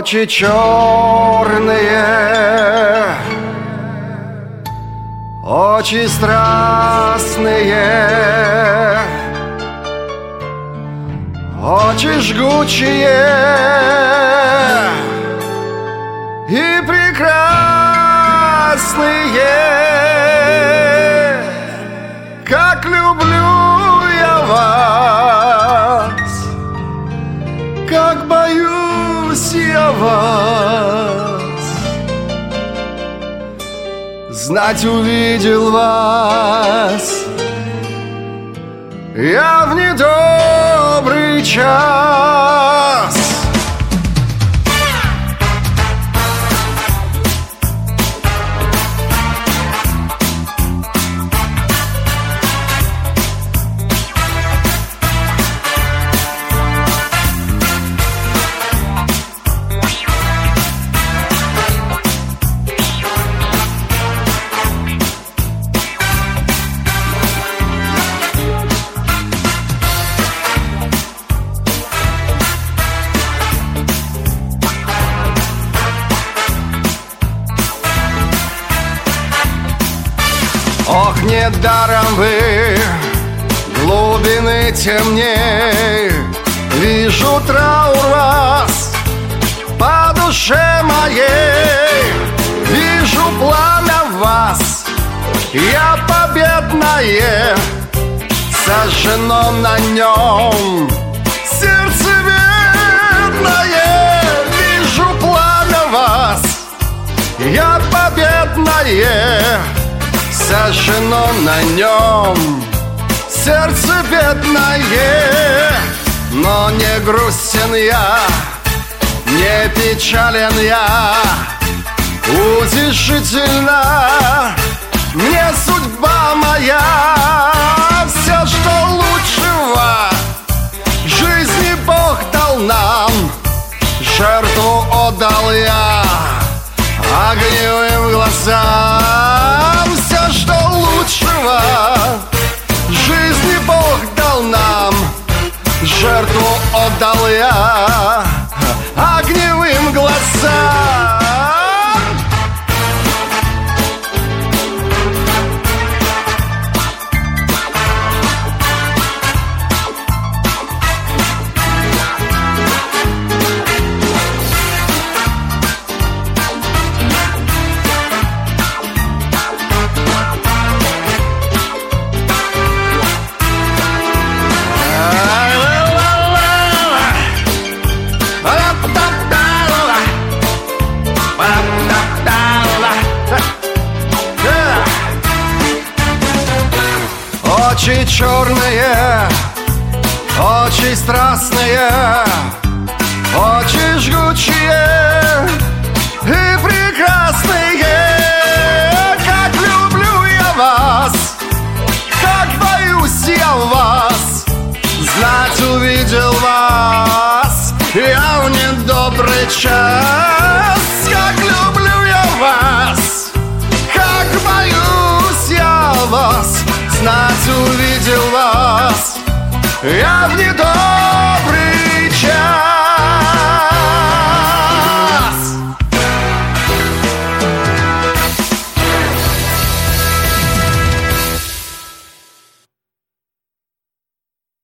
Очи черные, очи страстные, очи жгучие и прекрасные. Как люблю я вас, как боюсь я вас. Знать увидел вас я в недобрый час. Ох, недаром вы глубины темней, вижу траур вас по душе моей, вижу пламя в вас, я победное, сожжено на нем сердце бедное. Вижу пламя в вас, я победное, сожжено на нем сердце бедное. Но не грустен я, не печален я, утешительно мне судьба моя. Все, что лучшего жизни Бог дал нам, жертву отдал я огневым глазам. Все, что лучшего жизни Бог дал нам, жертву отдал я огневым глазам. Очи черные, очи страстные, очи жгучие и прекрасные. Как люблю я вас, как боюсь я вас. Знать увидел вас я в недобрый час. Как люблю я вас, как боюсь я вас. Знать увидел вас я в недобрый час.